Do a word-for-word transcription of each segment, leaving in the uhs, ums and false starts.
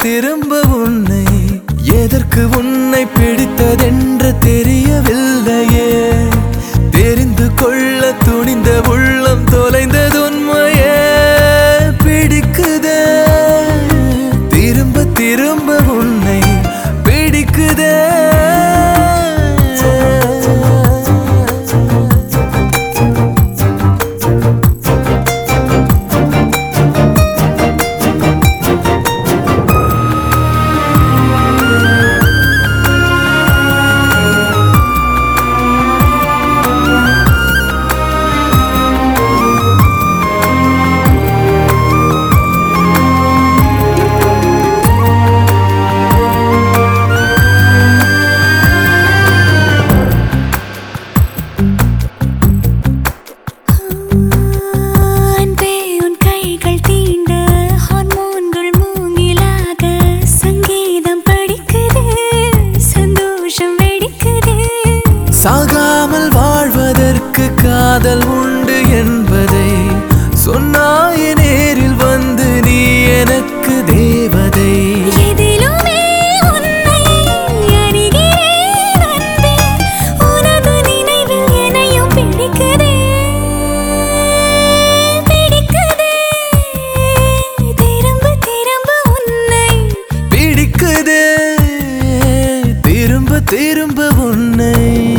திரும்ப உன்னை எதற்கு உன்னை பிடித்ததென்று தெரியவில்லையே தெரிந்து கொள்ள துணிந்த உள்ளம் தொலைந்தது உண்மையே பிடிக்குதே திரும்ப திரும்ப உன்னை பிடிக்குதே சாகாமல் வாழ்வதற்கு காதல் உண்டு என்பதை சொன்னாய நேரில் வந்து நீ எனக்கு தேவதை பிடிக்குதே திரும்ப திரும்ப உன்னை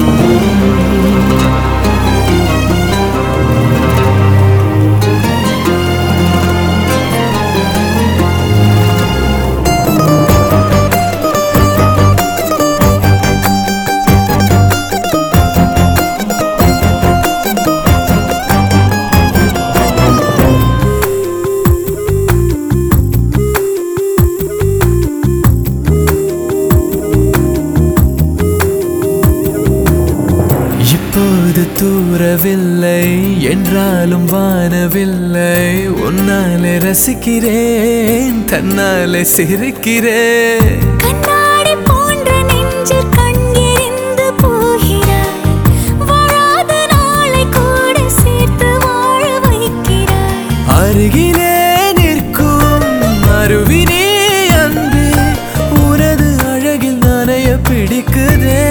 இப்போது தூரவில்லை என்றாலும் வானவில்லை உன்னாலே ரசிக்கிறேன் தன்னாலே சிரிக்கிறேன் கண்ணாடி போன்ற நெஞ்சில் கண்ணெறிந்து போகிறாய் வாழாத நாளை கூட சேர்த்து வாழ வைக்கிறாய் அருகிலே நிற்கும் அருவினே அன்பே உனது அழகில் நனைய பிடிக்குதே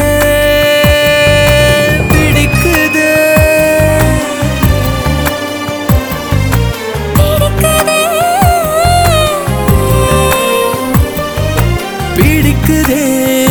பிடிக்குதே